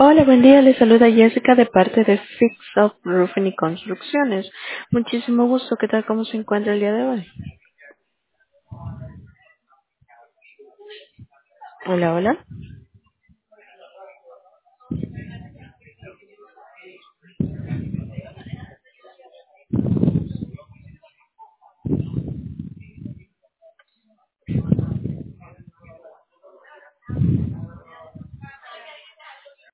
Hola, buen día. Le saluda Jessica de parte de Fix Up Roofing y Construcciones. Muchísimo gusto. ¿Qué tal? ¿Cómo se encuentra el día de hoy? Hola, hola.